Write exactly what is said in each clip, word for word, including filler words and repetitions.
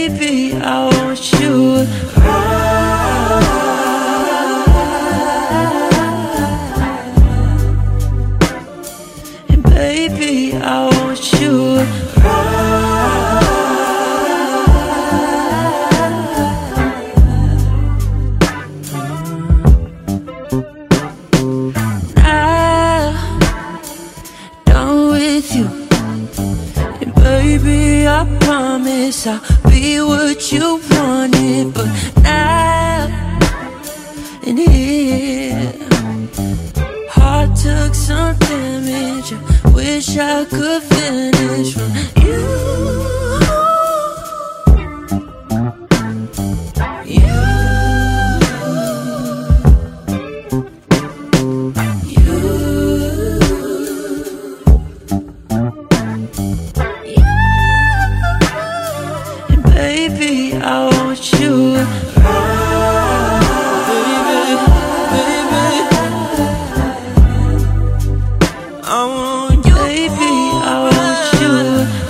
baby, I want you around. And baby, I want you around. And baby, I promise I'll be what you wanted. But now, in here, heart took some damage. I wish I could finish from you. You. Baby, I want you around. Baby, baby, I want you. Baby, I want you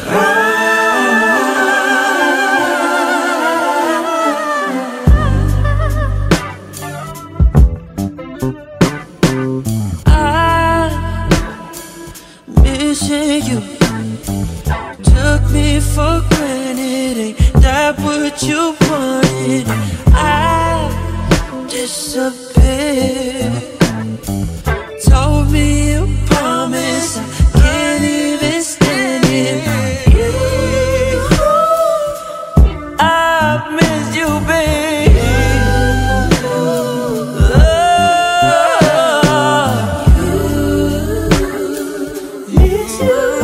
I'm missing you. Took me for granted. Ain't that what you wanted? I disappeared. Told me you promised. I can't even stand it. You, I miss you, baby. Oh, miss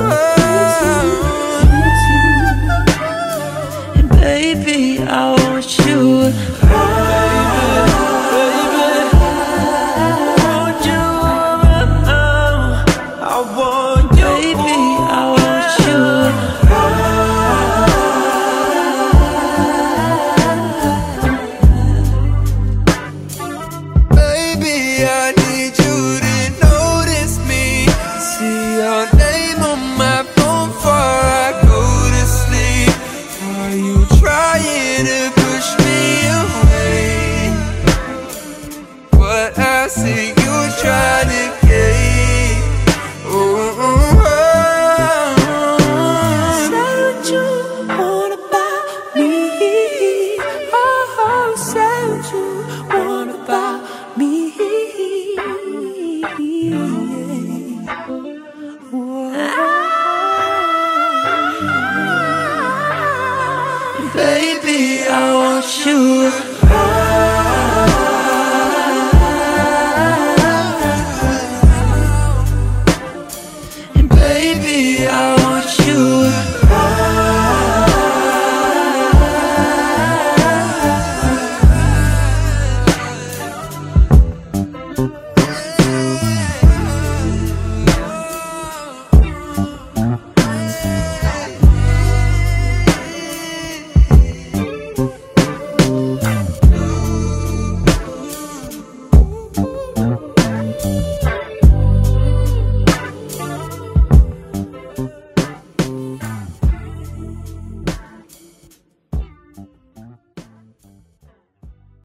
you. Baby, I want you around. Baby, I want you around. I want you. Baby, I want you around. Baby, I need you to notice me. See your name on my phone before I go to sleep. Are you trying to push me away? But I see you trying to gain. Oh, oh, oh. Say what you want about me. Oh, say what you want about me. Baby, I want you around. And baby, I want you